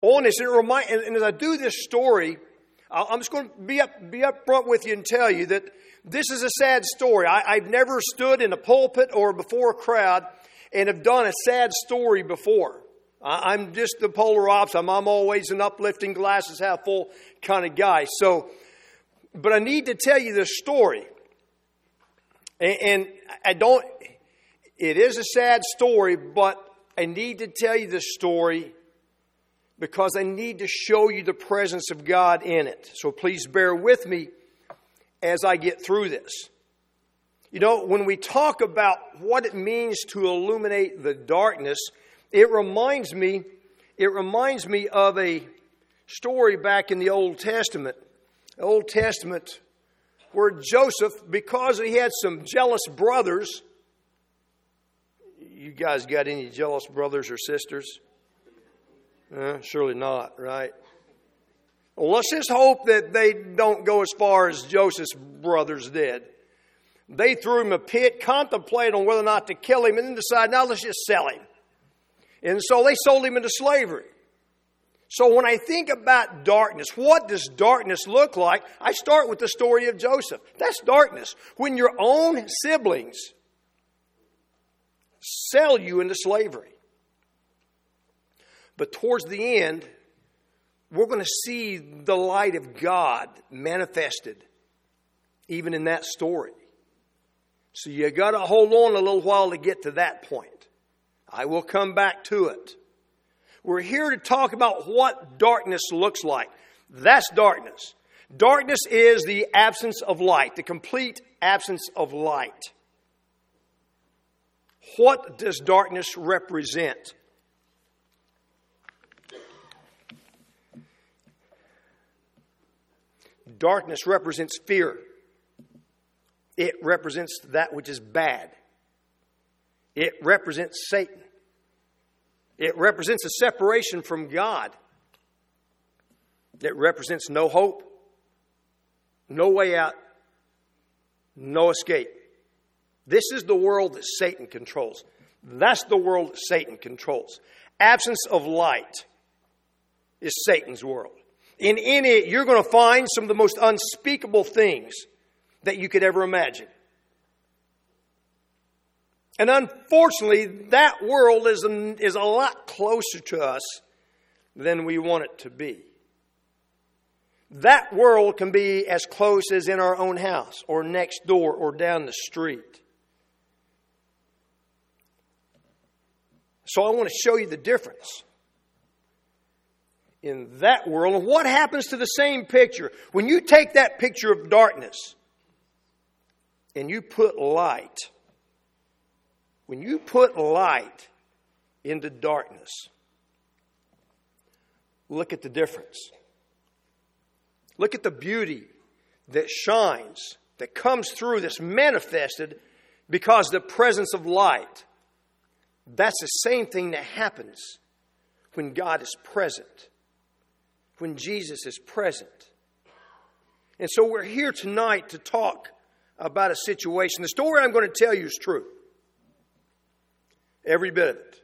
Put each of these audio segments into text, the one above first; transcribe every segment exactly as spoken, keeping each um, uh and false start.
on this. And, it remind, and, and as I do this story, I'm just going to be up, be up front with you and tell you that this is a sad story. I, I've never stood in a pulpit or before a crowd and have done a sad story before. I, I'm just the polar opposite. I'm, I'm always an uplifting, glasses half full kind of guy. So, but I need to tell you this story. And, and I don't, it is a sad story, but I need to tell you this story because I need to show you the presence of God in it. So please bear with me as I get through this. You know, when we talk about what it means to illuminate the darkness, it reminds me, it reminds me of a story back in the Old Testament. The Old Testament where Joseph, because he had some jealous brothers. You guys got any jealous brothers or sisters? Uh, surely not, right? Well, let's just hope that they don't go as far as Joseph's brothers did. They threw him a pit, contemplated on whether or not to kill him, and then decided, now let's just sell him. And so they sold him into slavery. So when I think about darkness, what does darkness look like? I start with the story of Joseph. That's darkness. When your own siblings sell you into slavery. But towards the end, we're going to see the light of God manifested even in that story. So you got to hold on a little while to get to that point. I will come back to it. We're here to talk about what darkness looks like. That's darkness. Darkness is the absence of light, the complete absence of light. What does darkness represent? Darkness represents fear. It represents that which is bad. It represents Satan. It represents a separation from God. It represents no hope, no way out, no escape. This is the world that Satan controls. That's the world that Satan controls. Absence of light is Satan's world. And in it, you're going to find some of the most unspeakable things that you could ever imagine. And unfortunately, that world is a, is a lot closer to us than we want it to be. That world can be as close as in our own house or next door or down the street. So I want to show you the difference in that world. And what happens to the same picture? When you take that picture of darkness and you put light, when you put light into darkness, look at the difference. Look at the beauty that shines, that comes through, that's manifested because of the presence of light. That's the same thing that happens when God is present, when Jesus is present. And so we're here tonight to talk about a situation. The story I'm going to tell you is true. Every bit of it.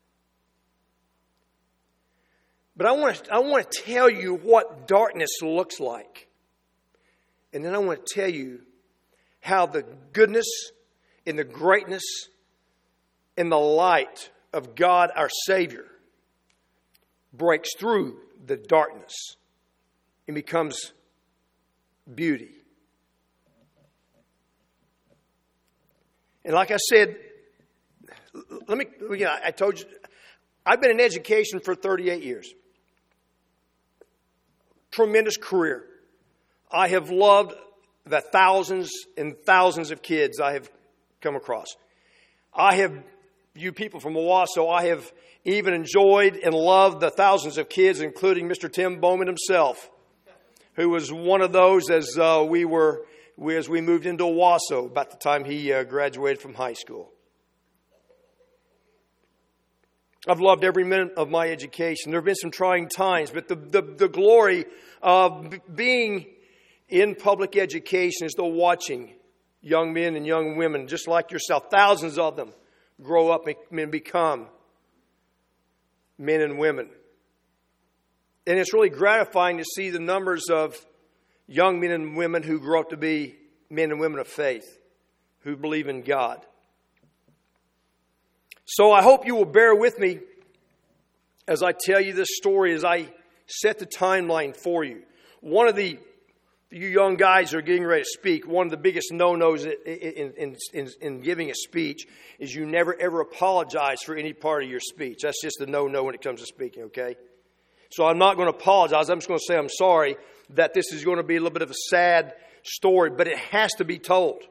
But I want to, I want to tell you what darkness looks like. And then I want to tell you how the goodness and the greatness and the light of God our Savior breaks through the darkness and becomes beauty. And like I said, let me, you know, I told you, I've been in education for thirty-eight years. Tremendous career. I have loved the thousands and thousands of kids I have come across. I have, you people from Owasso, I have even enjoyed and loved the thousands of kids, including Mister Tim Bowman himself, who was one of those as uh, we were, we, as we moved into Owasso about the time he uh, graduated from high school. I've loved every minute of my education. There have been some trying times, but the, the, the glory of b- being in public education is the watching young men and young women, just like yourself, thousands of them, grow up and become men and women And it's really gratifying to see the numbers of young men and women who grow up to be men and women of faith, who believe in God. So I hope you will bear with me as I tell you this story, as I set the timeline for you. One of the, you young guys who are getting ready to speak, one of the biggest no-nos in, in, in, in giving a speech is you never ever apologize for any part of your speech. That's just a no-no when it comes to speaking, okay? So I'm not going to apologize. I'm just going to say I'm sorry that this is going to be a little bit of a sad story, but it has to be told.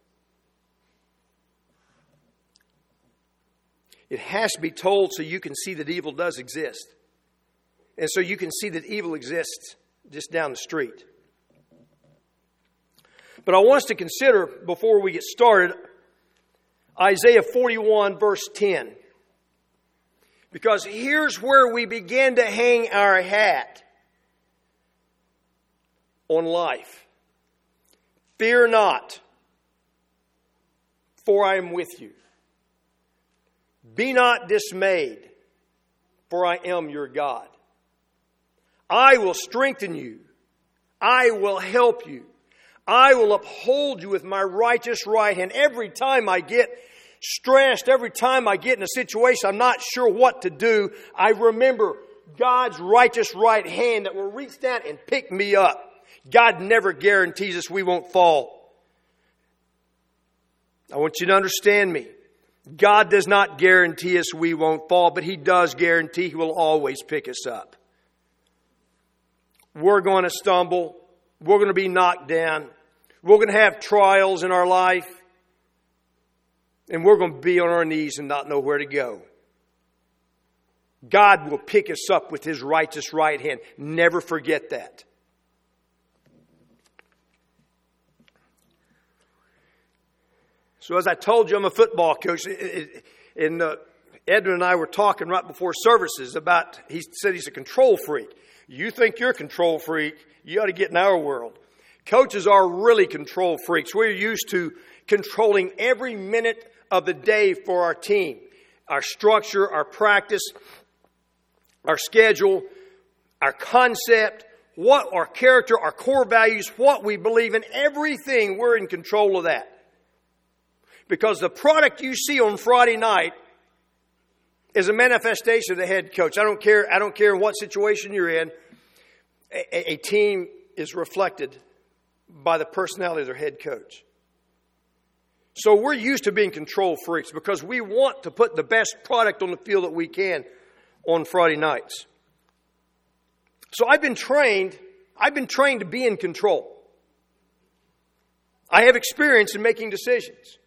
It has to be told so you can see that evil does exist. And so you can see that evil exists just down the street. But I want us to consider, before we get started, Isaiah forty-one, verse ten. Because here's where we begin to hang our hat on life. Fear not, for I am with you. Be not dismayed, for I am your God. I will strengthen you. I will help you. I will uphold you with my righteous right hand. Every time I get stressed, every time I get in a situation I'm not sure what to do, I remember God's righteous right hand that will reach down and pick me up. God never guarantees us we won't fall. I want you to understand me. God does not guarantee us we won't fall, but He does guarantee He will always pick us up. We're going to stumble. We're going to be knocked down. We're going to have trials in our life. And we're going to be on our knees and not know where to go. God will pick us up with His righteous right hand. Never forget that. So as I told you, I'm a football coach. And uh, Edwin and I were talking right before services about, he said he's a control freak. You think you're a control freak, you ought to get in our world. Coaches are really control freaks. We're used to controlling every minute of the day for our team. Our structure, our practice, our schedule, our concept, what our character, our core values, what we believe in, everything, we're in control of that. Because the product you see on Friday night is a manifestation of the head coach. I don't care, I don't care what situation you're in. A, a team is reflected by the personality of their head coach. So we're used to being control freaks because we want to put the best product on the field that we can on Friday nights. So I've been trained, I've been trained to be in control. I have experience in making decisions.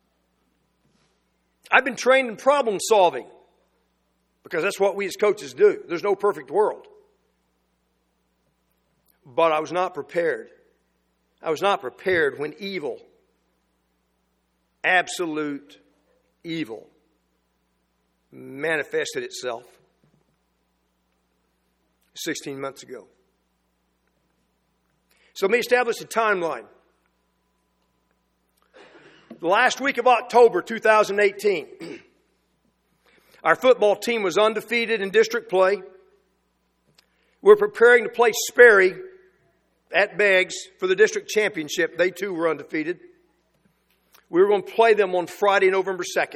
I've been trained in problem solving because that's what we as coaches do. There's no perfect world. But I was not prepared. I was not prepared when evil, absolute evil, manifested itself sixteen months ago. So let me establish a timeline. The last week of October two thousand eighteen, our football team was undefeated in district play. We're preparing to play Sperry at Beggs for the district championship. They too were undefeated. We were going to play them on Friday, November second.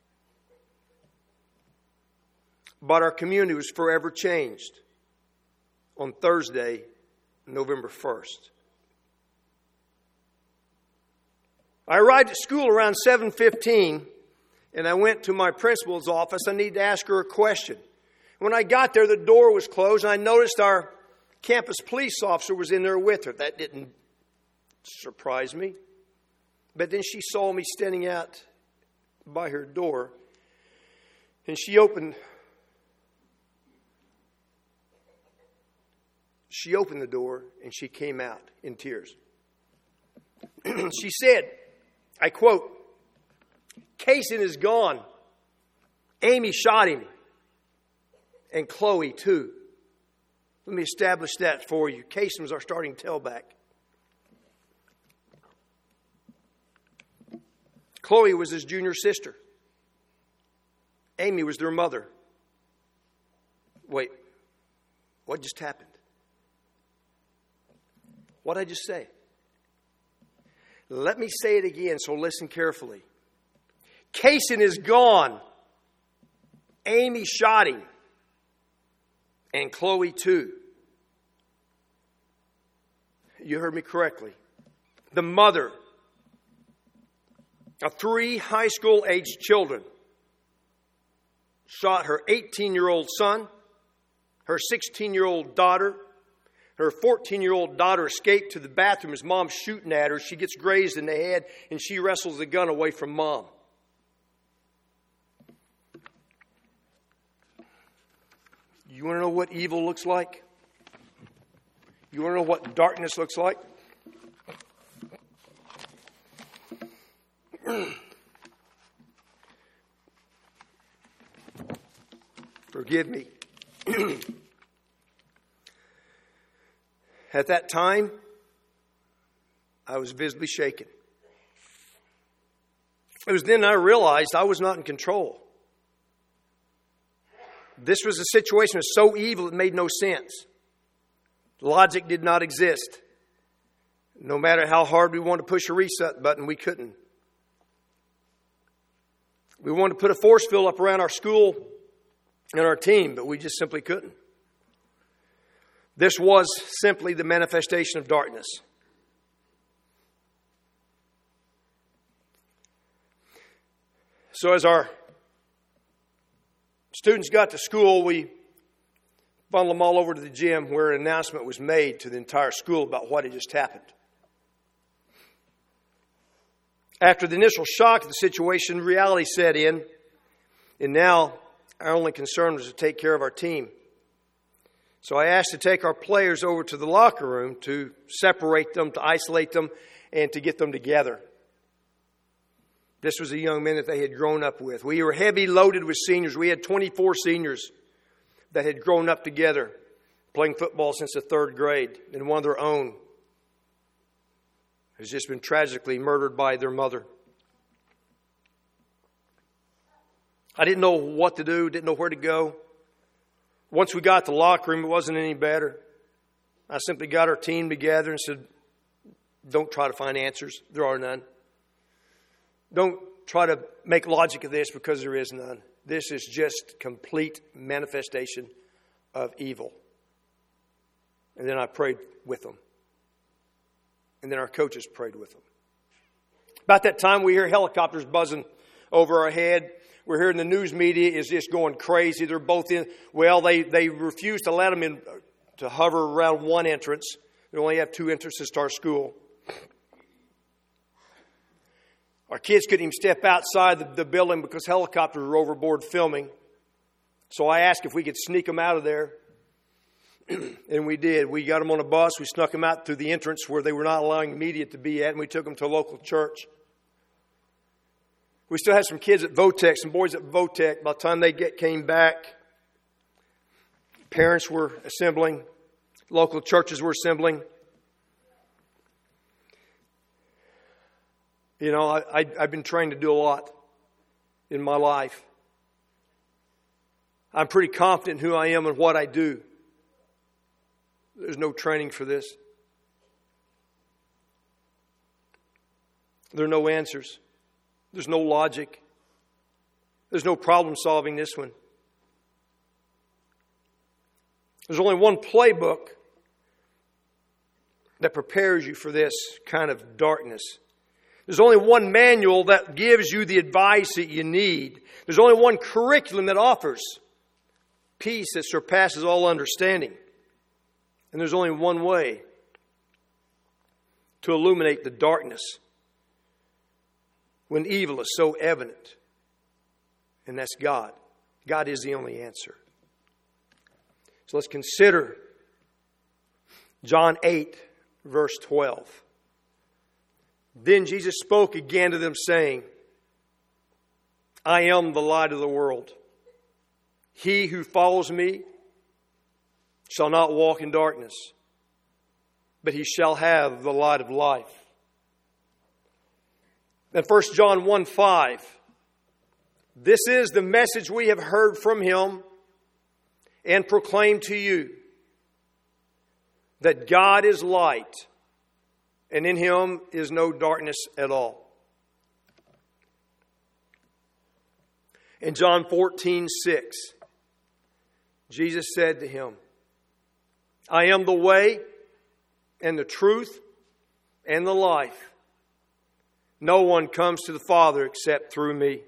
But our community was forever changed on Thursday, November first. I arrived at school around seven fifteen, and I went to my principal's office. I needed to ask her a question. When I got there, the door was closed, and I noticed our campus police officer was in there with her. That didn't surprise me. But then she saw me standing out by her door, and she opened she opened the door, and she came out in tears. She said, I quote, "Kaysen is gone. Amy shot him. And Chloe, too." Let me establish that for you. Kaysen was our starting tailback. Chloe was his junior sister. Amy was their mother. Wait, What just happened? What did I just say? Let me say it again, so listen carefully. Kaysen is gone. Amy shot him. And Chloe too. You heard me correctly. The mother of three high school aged children shot her eighteen-year-old son, her sixteen-year-old daughter. Her fourteen-year-old daughter escaped to the bathroom as mom's shooting at her. She gets grazed in the head and she wrestles the gun away from mom. You want to know what evil looks like? You want to know what darkness looks like? Forgive me. At that time, I was visibly shaken. It was then I realized I was not in control. This was a situation that was so evil it made no sense. Logic did not exist. No matter how hard we wanted to push a reset button, we couldn't. We wanted to put a force field up around our school and our team, but we just simply couldn't. This was simply the manifestation of darkness. So as our students got to school, we bundled them all over to the gym where an announcement was made to the entire school about what had just happened. After the initial shock of the situation, reality set in, and now our only concern was to take care of our team. So I asked to take our players over to the locker room to separate them, to isolate them, and to get them together. This was a young man that they had grown up with. We were heavy loaded with seniors. We had twenty-four seniors that had grown up together, playing football since the third grade, and one of their own has just been tragically murdered by their mother. I didn't know what to do, didn't know where to go. Once we got to the locker room, it wasn't any better. I simply got our team together and said, don't try to find answers. There are none. Don't try to make logic of this because there is none. This is just complete manifestation of evil. And then I prayed with them. And then our coaches prayed with them. About that time, we hear helicopters buzzing over our head. We're hearing the news media is just going crazy. They're both in. Well, they, they refuse to let them in to hover around one entrance. They only have two entrances to our school. Our kids couldn't even step outside the, the building because helicopters were overboard filming. So I asked if we could sneak them out of there. And we did. We got them on a bus. We snuck them out through the entrance where they were not allowing media to be at. And we took them to a local church. We still had some kids at Votech, some boys at Votech. By the time they get, came back, parents were assembling. Local churches were assembling. You know, I, I, I've been trained to do a lot in my life. I'm pretty confident in who I am and what I do. There's no training for this. There are no answers. There's no logic. There's no problem solving this one. There's only one playbook that prepares you for this kind of darkness. There's only one manual that gives you the advice that you need. There's only one curriculum that offers peace that surpasses all understanding. And there's only one way to illuminate the darkness when evil is so evident. And that's God. God is the only answer. So let's consider John eight, verse twelve. Then Jesus spoke again to them, saying, I am the light of the world. He who follows me shall not walk in darkness, but he shall have the light of life. And First John one five. This is the message we have heard from him and proclaimed to you, that God is light, and in Him is no darkness at all. In John fourteen six, Jesus said to him, I am the way and the truth and the life. No one comes to the Father except through me.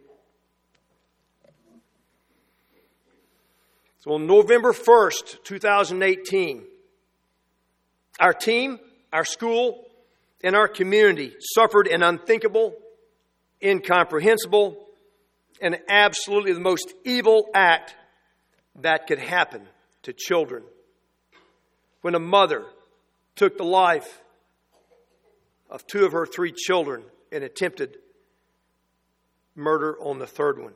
So on November first, twenty eighteen, our team, our school, and our community suffered an unthinkable, incomprehensible, and absolutely the most evil act that could happen to children. When a mother took the life of two of her three children and attempted murder on the third one.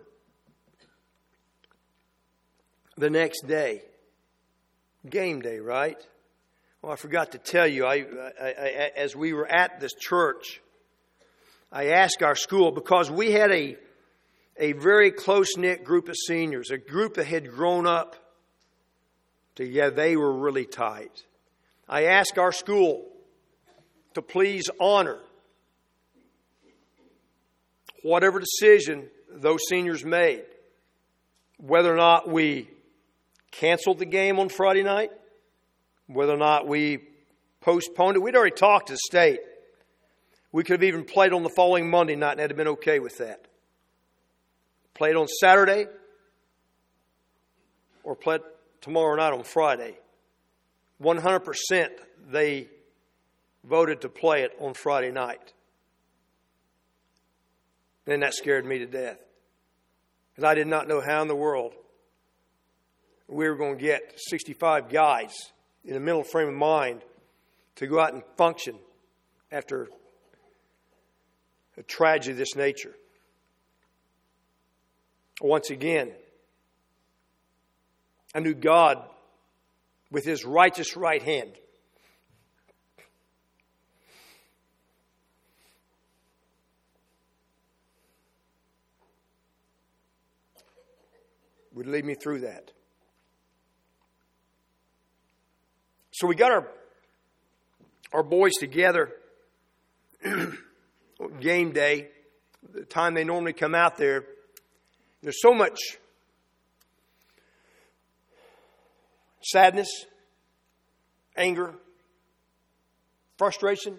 The next day, game day, right? Well, I forgot to tell you, I, I, I, as we were at this church, I asked our school, because we had a, a very close-knit group of seniors, a group that had grown up together. They were really tight. I asked our school to please honor whatever decision those seniors made, whether or not we canceled the game on Friday night, whether or not we postponed it. We'd already talked to the state. We could have even played on the following Monday night and they'd have been okay with that. Played on Saturday or played tomorrow night on Friday. one hundred percent they voted to play it on Friday night. And that scared me to death. Because I did not know how in the world we were going to get sixty-five guys in a mental frame of mind to go out and function after a tragedy of this nature. Once again, I knew God with His righteous right hand would lead me through that. So we got our our boys together game day, the time they normally come out there. There's so much sadness, anger, frustration,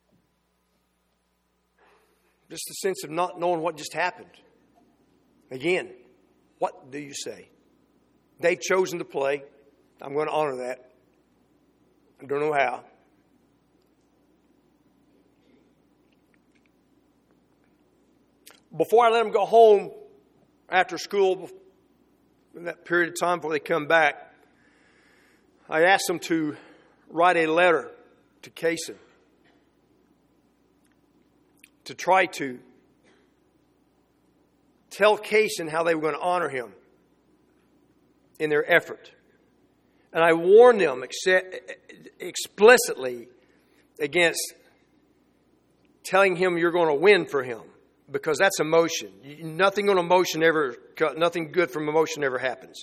just the sense of not knowing what just happened. Again, what do you say? They've chosen to play. I'm going to honor that. I don't know how. Before I let them go home after school, in that period of time before they come back, I asked them to write a letter to Kaysen to try to tell Kaysen how they were going to honor him in their effort. And I warned them explicitly against telling him you're going to win for him, because that's emotion. Nothing on emotion ever, nothing good from emotion ever happens.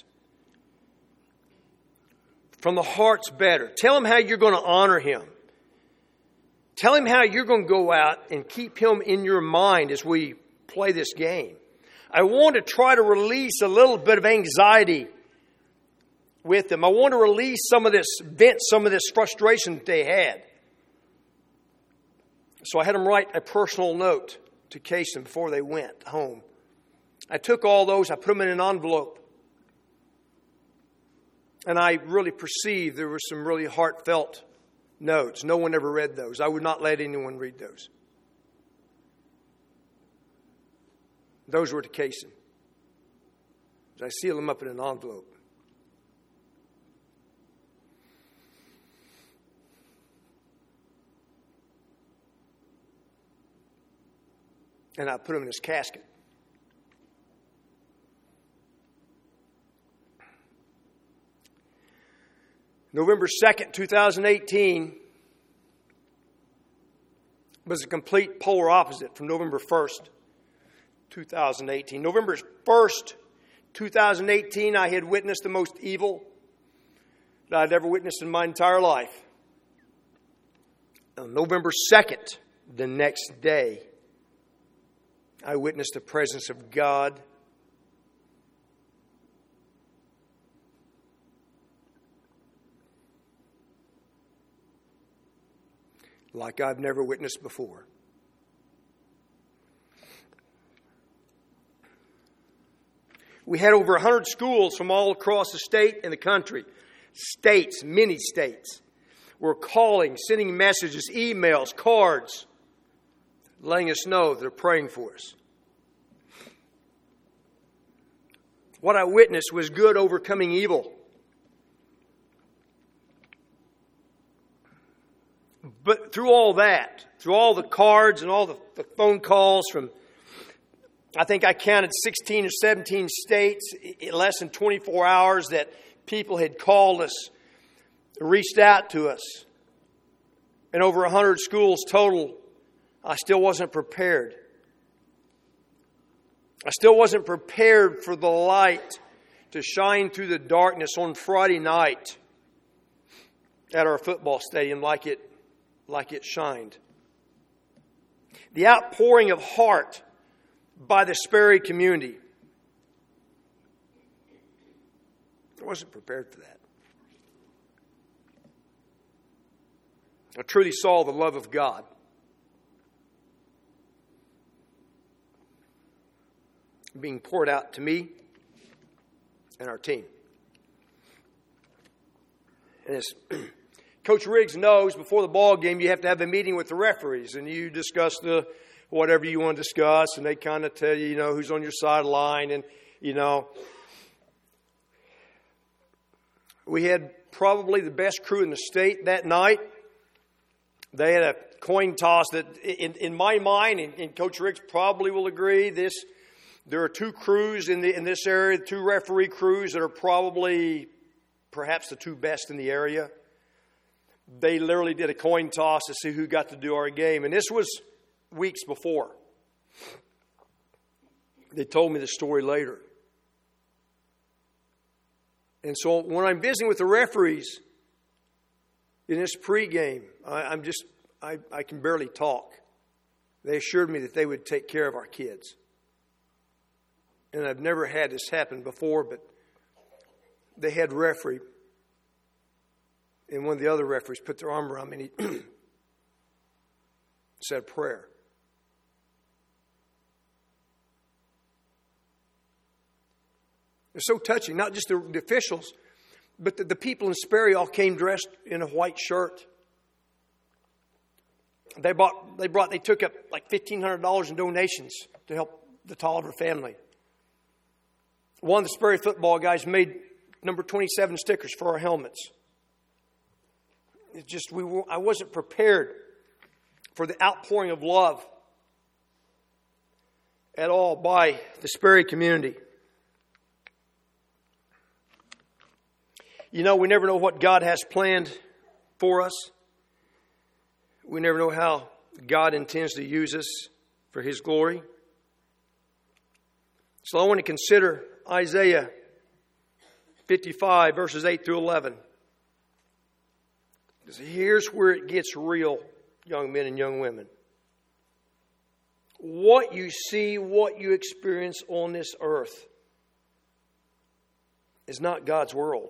From the heart's better. Tell him how you're going to honor him. Tell him how you're going to go out and keep him in your mind as we play this game. I want to try to release a little bit of anxiety with them. I want to release some of this, vent some of this frustration that they had. So I had them write a personal note to Kaysen before they went home. I took all those, I put them in an envelope. And I really perceived there were some really heartfelt notes. No one ever read those. I would not let anyone read those. Those were to Kaysen. I sealed them up in an envelope. And I put him in his casket. November second, twenty eighteen was a complete polar opposite from November first, twenty eighteen. November first, twenty eighteen, I had witnessed the most evil that I'd ever witnessed in my entire life. On November second, the next day, I witnessed the presence of God. Like I've never witnessed before. We had over one hundred schools from all across the state and the country. States, many states, were calling, sending messages, emails, cards, letting us know they're praying for us. What I witnessed was good overcoming evil. But through all that, through all the cards and all the, the phone calls from, I think I counted sixteen or seventeen states in less than twenty-four hours that people had called us, reached out to us. And over one hundred schools total, I still wasn't prepared. I still wasn't prepared for the light to shine through the darkness on Friday night at our football stadium like it, like it shined. The outpouring of heart by the Sperry community. I wasn't prepared for that. I truly saw the love of God. Being poured out to me and our team. And as Coach Riggs knows, before the ball game, you have to have a meeting with the referees, and you discuss the whatever you want to discuss, and they kind of tell you, you know, who's on your sideline, and you know, we had probably the best crew in the state that night. They had a coin toss that, in, in my mind, and, and Coach Riggs probably will agree, this. There are two crews in the in this area, two referee crews that are probably perhaps the two best in the area. They literally did a coin toss to see who got to do our game. And this was weeks before. They told me the story later. And so when I'm visiting with the referees in this pregame, I, I'm just, I, I can barely talk. They assured me that they would take care of our kids. And I've never had this happen before, but they had referee, and one of the other referees put their arm around me and he said a prayer. It's so touching, not just the, the officials, but the, the people in Sperry all came dressed in a white shirt. They bought, they brought, they took up like fifteen hundred dollars in donations to help the Tolliver family. One of the Sperry football guys made number twenty-seven stickers for our helmets. It just we were, I wasn't prepared for the outpouring of love at all by the Sperry community. You know, we never know what God has planned for us. We never know how God intends to use us for His glory. So I want to consider Isaiah fifty-five, verses eight through eleven. Here's where it gets real, young men and young women. What you see, what you experience on this earth is not God's world.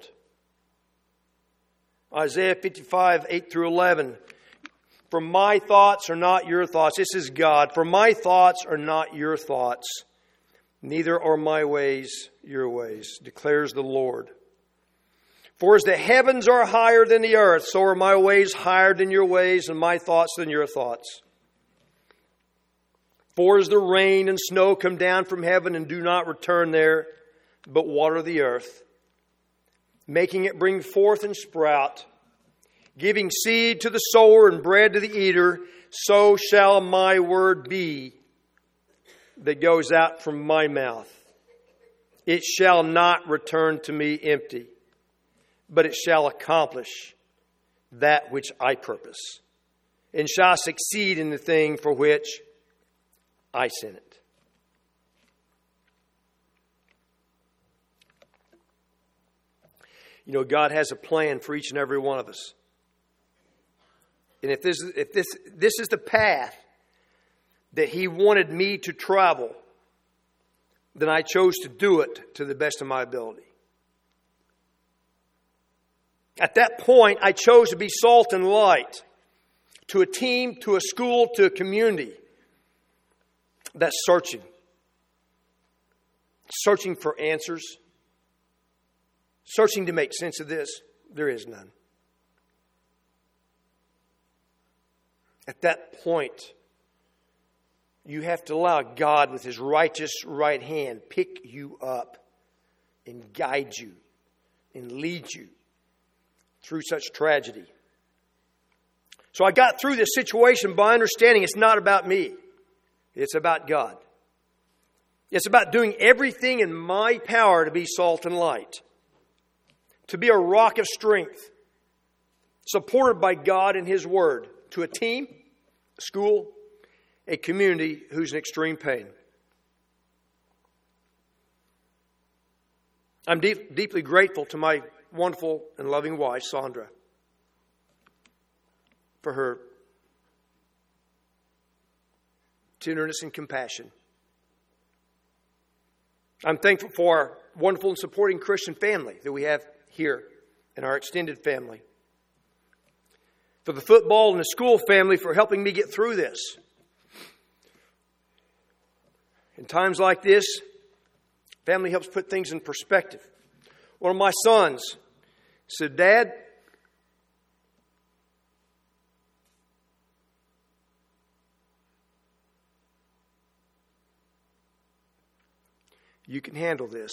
Isaiah fifty-five, eight through eleven. For my thoughts are not your thoughts. This is God. For my thoughts are not your thoughts. Neither are my ways your ways, declares the Lord. For as the heavens are higher than the earth, so are my ways higher than your ways, and my thoughts than your thoughts. For as the rain and snow come down from heaven and do not return there, but water the earth, making it bring forth and sprout, giving seed to the sower and bread to the eater, so shall my word be that goes out from my mouth. It shall not return to me empty, but it shall accomplish that which I purpose, and shall succeed in the thing for which I sent it. You know, God has a plan for each and every one of us. and if this, if this, this is the path that He wanted me to travel, then I chose to do it to the best of my ability. At that point, I chose to be salt and light to a team, to a school, to a community that's searching. Searching for answers. Searching to make sense of this. There is none. At that point, you have to allow God with His righteous right hand pick you up and guide you and lead you through such tragedy. So I got through this situation by understanding it's not about me. It's about God. It's about doing everything in my power to be salt and light. To be a rock of strength. Supported by God and His Word. To a team, a school, a community who's in extreme pain. I'm deep, deeply grateful to my wonderful and loving wife, Sandra, for her tenderness and compassion. I'm thankful for our wonderful and supporting Christian family that we have here in our extended family. For the football and the school family for helping me get through this. In times like this, family helps put things in perspective. One of my sons said, "Dad, you can handle this."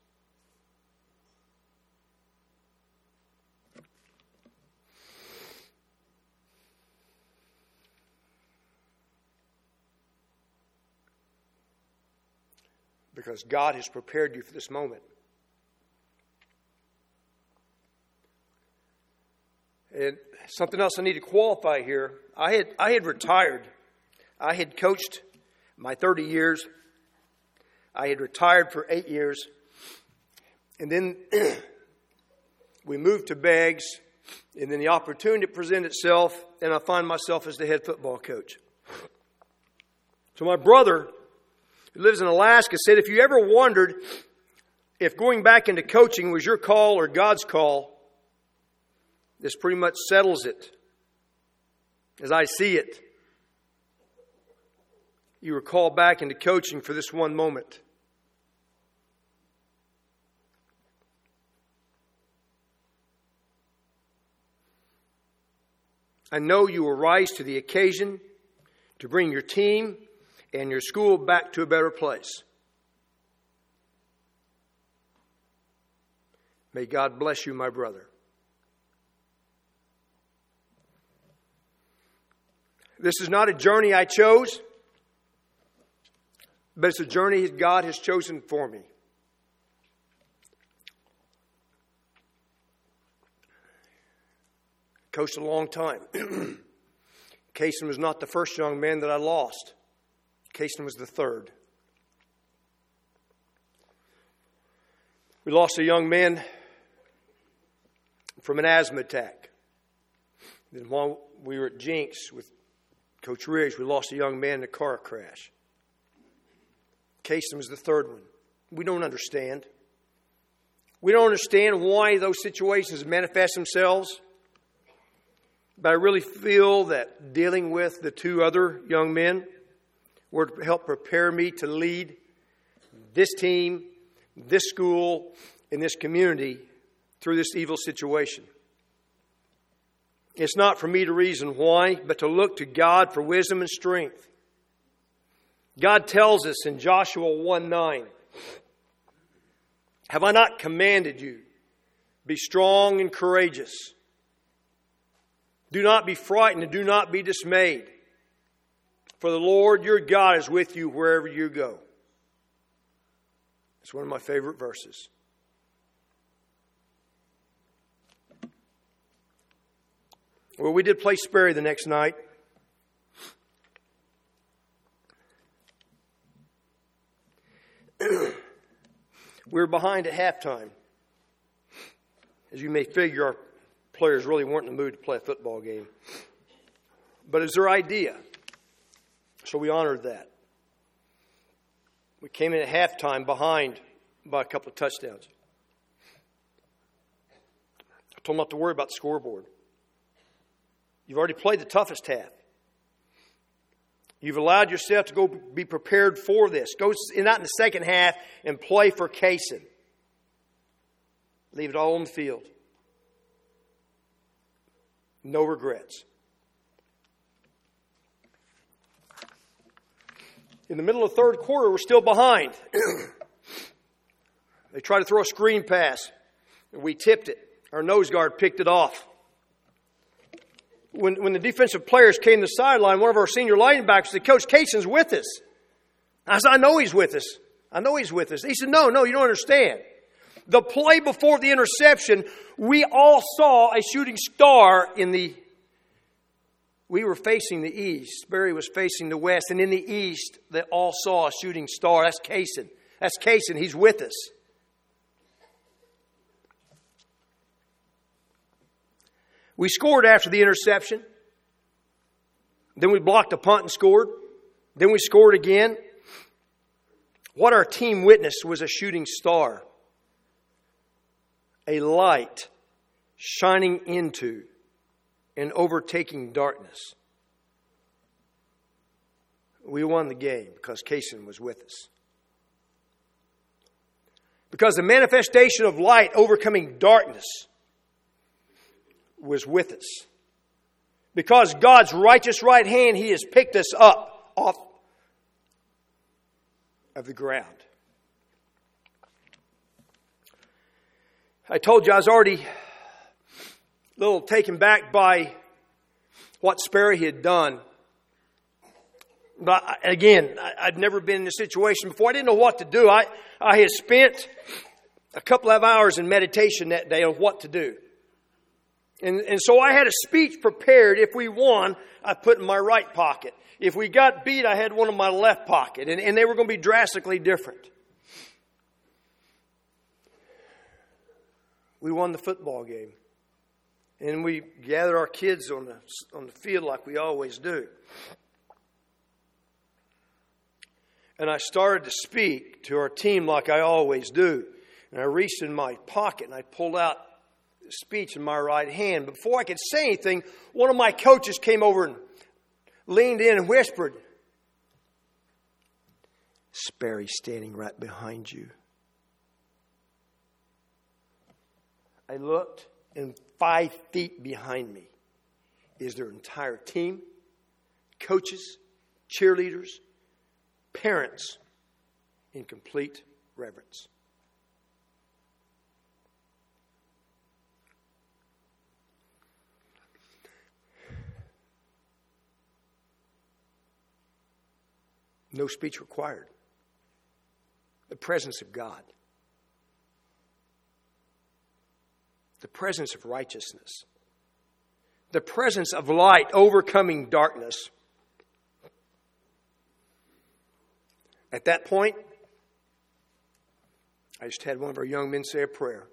Because God has prepared you for this moment. And something else I need to qualify here. I had I had retired. I had coached my thirty years. I had retired for eight years. And then we moved to Beggs. And then the opportunity presented itself. And I find myself as the head football coach. So my brother, who lives in Alaska, said, if you ever wondered if going back into coaching was your call or God's call, this pretty much settles it. As I see it, you were called back into coaching for this one moment. I know you will rise to the occasion to bring your team and your school back to a better place. May God bless you, my brother. This is not a journey I chose, but it's a journey God has chosen for me. Coached a long time. Cason was not the first young man that I lost. Cason was the third. We lost a young man from an asthma attack. Then while we were at Jinx with Coach Riggs, we lost a young man in a car crash. Cason was the third one. We don't understand. We don't understand why those situations manifest themselves. But I really feel that dealing with the two other young men were to help prepare me to lead this team, this school, and this community through this evil situation. It's not for me to reason why, but to look to God for wisdom and strength. God tells us in Joshua one nine, have I not commanded you, be strong and courageous. Do not be frightened and do not be dismayed. For the Lord your God is with you wherever you go. It's one of my favorite verses. Well, we did play Sperry the next night. We were behind at halftime. As you may figure, our players really weren't in the mood to play a football game. but it's their idea. So we honored that. We came in at halftime behind by a couple of touchdowns. I told them not to worry about the scoreboard. You've already played the toughest half. You've allowed yourself to go be prepared for this. Go out in the second half and play for Kaysen. Leave it all on the field. No regrets. In the middle of the third quarter, we're still behind. They tried to throw a screen pass, and we tipped it. Our nose guard picked it off. When, when the defensive players came to the sideline, one of our senior linebackers said, Coach, Kaysen's with us. I said, I know he's with us. I know he's with us. He said, no, no, you don't understand. The play before the interception, we all saw a shooting star in the... We were facing the east. Sperry was facing the west. And in the east, they all saw a shooting star. That's Kaysen. That's Kaysen. He's with us. We scored after the interception. Then we blocked a punt and scored. Then we scored again. What our team witnessed was a shooting star. A light shining into and overtaking darkness. We won the game because Kaysen was with us. Because the manifestation of light overcoming darkness was with us. Because God's righteous right hand, He has picked us up off of the ground. I told you I was already a little taken back by what Sperry had done. But again, I'd never been in a situation before. I didn't know what to do. I, I had spent a couple of hours in meditation that day on what to do. And, and so I had a speech prepared. If we won, I put in my right pocket. If we got beat, I had one in my left pocket. And, and they were going to be drastically different. We won the football game. And we gathered our kids on the, on the field like we always do. And I started to speak to our team like I always do. And I reached in my pocket and I pulled out the speech in my right hand. Before I could say anything, one of my coaches came over and leaned in and whispered, Sperry's standing right behind you. I looked, and five feet behind me is their entire team, coaches, cheerleaders, parents, in complete reverence. No speech required. The presence of God. The presence of righteousness. The presence of light overcoming darkness. At that point, I just had one of our young men say a prayer.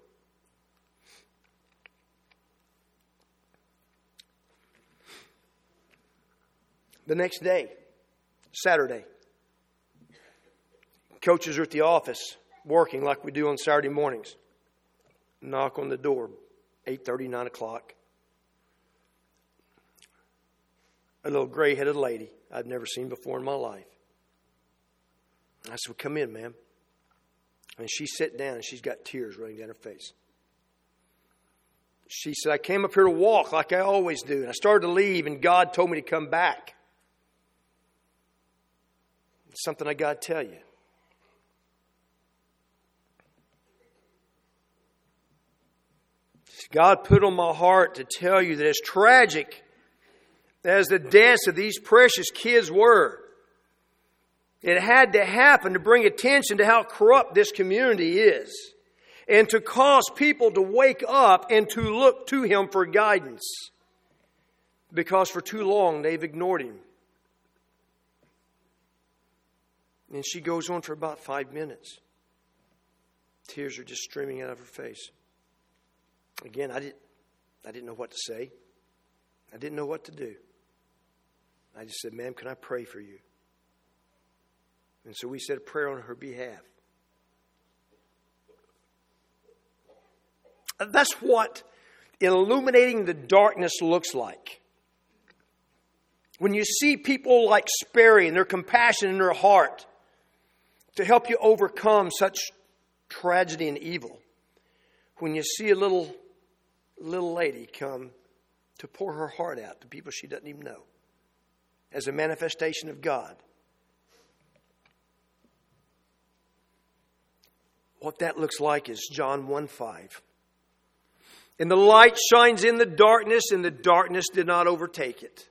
The next day, Saturday, coaches are at the office working like we do on Saturday mornings. Knock on the door, eight thirty, nine o'clock. A little gray-headed lady I'd never seen before in my life. I said, well, come in, ma'am. And she sat down and she's got tears running down her face. She said, I came up here to walk like I always do. And I started to leave and God told me to come back. It's something I got to tell you. God put on my heart to tell you that as tragic as the deaths of these precious kids were, it had to happen to bring attention to how corrupt this community is and to cause people to wake up and to look to Him for guidance because for too long they've ignored Him. And she goes on for about five minutes. Tears are just streaming out of her face. Again, I didn't, I didn't know what to say. I didn't know what to do. I just said, ma'am, can I pray for you? And so we said a prayer on her behalf. That's what illuminating the darkness looks like. When you see people like Sperry and their compassion in their heart to help you overcome such tragedy and evil. When you see a little little lady come to pour her heart out to people she doesn't even know as a manifestation of God. What that looks like is John one five. And the light shines in the darkness, and the darkness did not overtake it.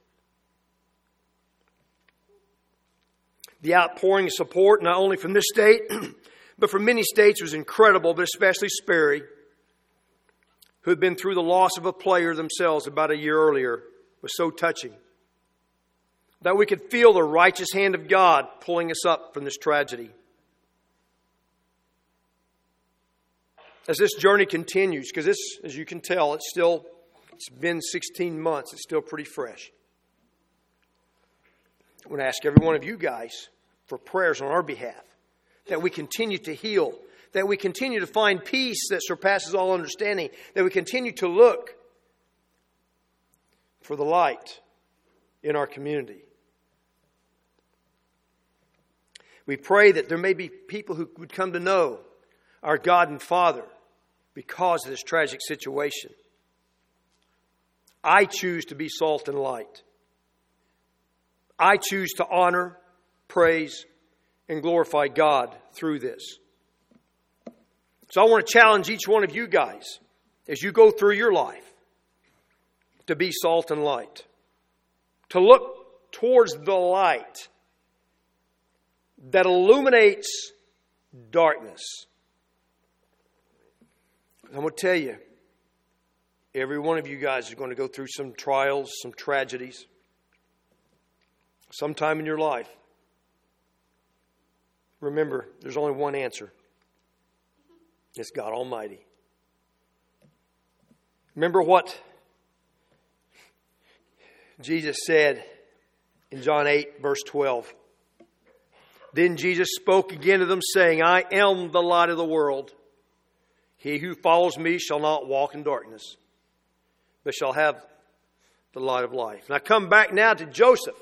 The outpouring of support, not only from this state, but from many states, was incredible, but especially Sperry, who had been through the loss of a player themselves about a year earlier, was so touching. That we could feel the righteous hand of God pulling us up from this tragedy. As this journey continues, because this, as you can tell, it's still, it's been sixteen months, it's still pretty fresh. I want to ask every one of you guys for prayers on our behalf, that we continue to heal, that we continue to find peace that surpasses all understanding, that we continue to look for the light in our community. We pray that there may be people who would come to know our God and Father because of this tragic situation. I choose to be salt and light. I choose to honor, praise, and glorify God through this. So I want to challenge each one of you guys as you go through your life to be salt and light. To look towards the light that illuminates darkness. I'm going to tell you, every one of you guys is going to go through some trials, some tragedies, sometime in your life. Remember, there's only one answer. It's God Almighty. Remember what Jesus said in John eight, verse twelve. Then Jesus spoke again to them, saying, I am the light of the world. He who follows me shall not walk in darkness, but shall have the light of life. And I come back now to Joseph.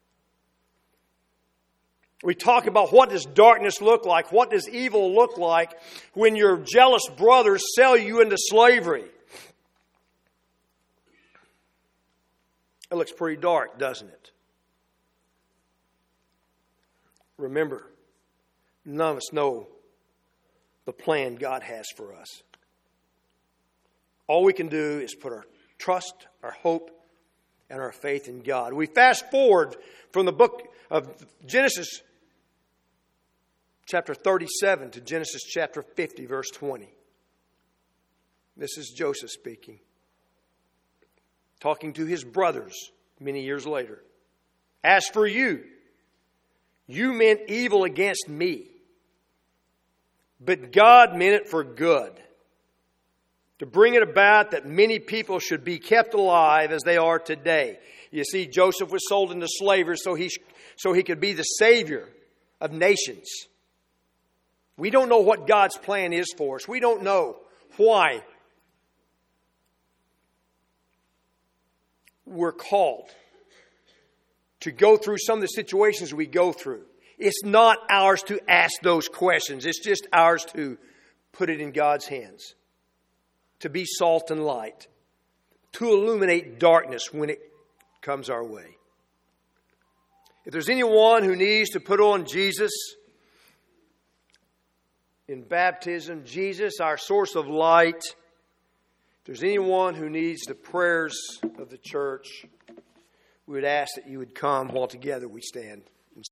We talk about what does darkness look like? What does evil look like when your jealous brothers sell you into slavery? It looks pretty dark, doesn't it? Remember, none of us know the plan God has for us. All we can do is put our trust, our hope, and our faith in God. We fast forward from the book of Genesis chapter thirty-seven to Genesis chapter fifty, verse twenty. This is Joseph speaking, talking to his brothers many years later. As for you, you meant evil against me, but God meant it for good, to bring it about that many people should be kept alive as they are today. You see, Joseph was sold into slavery so he, so he could be the Savior of nations. We don't know what God's plan is for us. We don't know why we're called to go through some of the situations we go through. It's not ours to ask those questions. It's just ours to put it in God's hands. To be salt and light. To illuminate darkness when it comes our way. If there's anyone who needs to put on Jesus in baptism, Jesus, our source of light, if there's anyone who needs the prayers of the church, we would ask that you would come while together we stand.